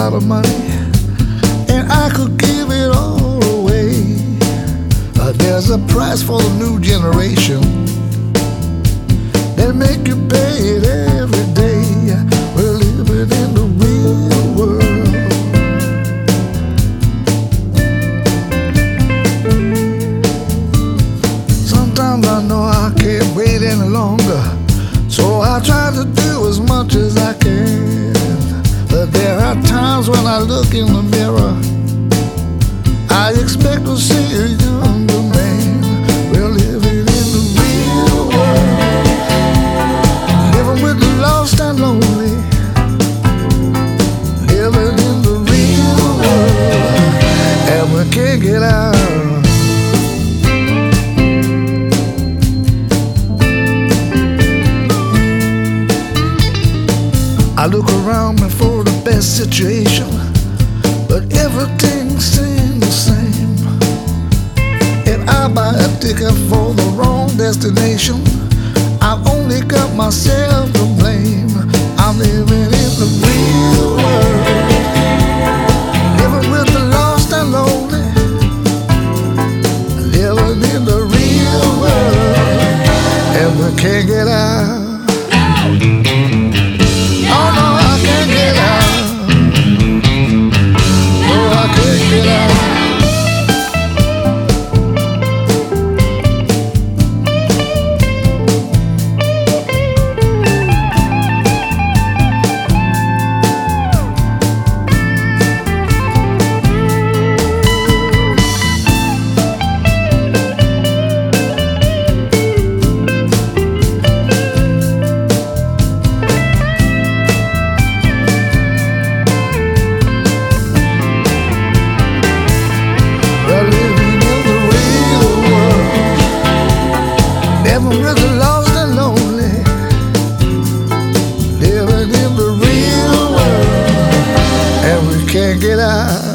lot of money, and I could give it all away. There's a price for the new generation. They make you pay it every day. We're living in the real world. Sometimes I know I can't wait any longer, so I try to do as much as I can. But there are times when I look in the mirror, I expect to see a younger man. We're living in the real world, living with the lost and lonely, living in the real world, and we can't get out. I look around me for the best situation, but everything seems the same. And I buy a ticket for the wrong destination. I've only got myself to blame. I'm living in the real world, living with the lost and lonely, living in the real world, and we can't get out. Oh no, I can't get out. No, I can't get out. With the lost and lonely, living in the real world, and we can't get out.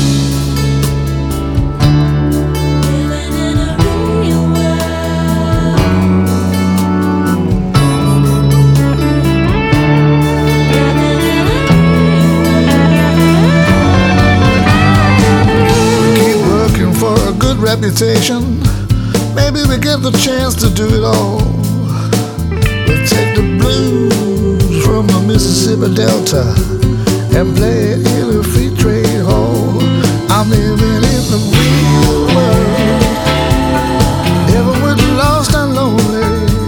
Living in a real world. We keep working for a good reputation. Maybe we get the chance to do it all. We'll take the blues from the Mississippi Delta and play it in a free trade hall. I'm living in the real world, living with the lost and lonely,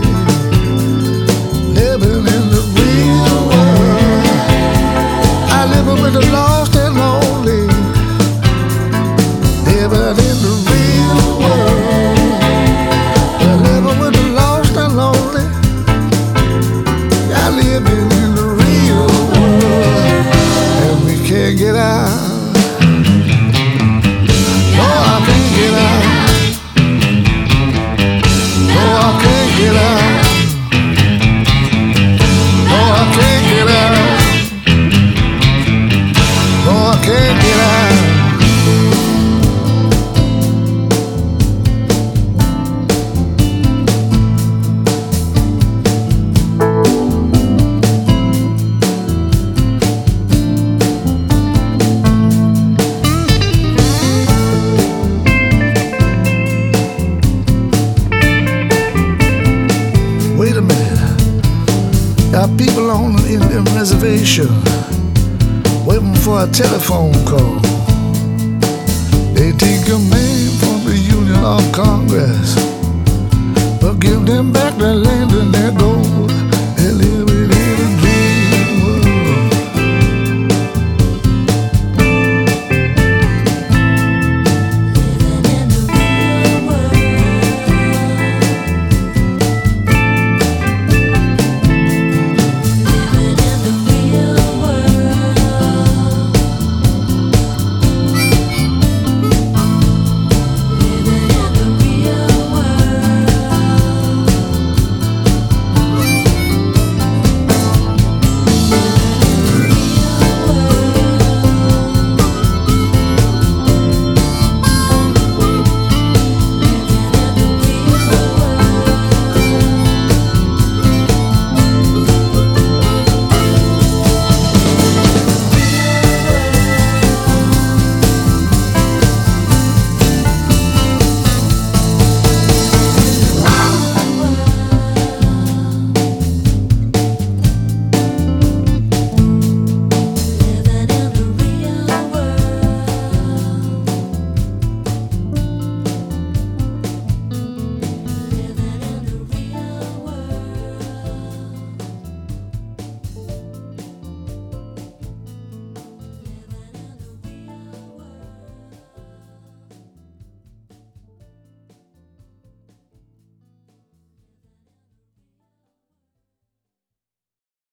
living in the real world. I live with the lost and lonely, living in the real world. Living in the real world, and we can't get out. No, I can't get out. No, I can't get out. No, I can't get out. No, I can't get out. Wait a minute, got people on an Indian reservation waiting for a telephone call. They take a man from the Union of Congress, but give them back their land and their gold.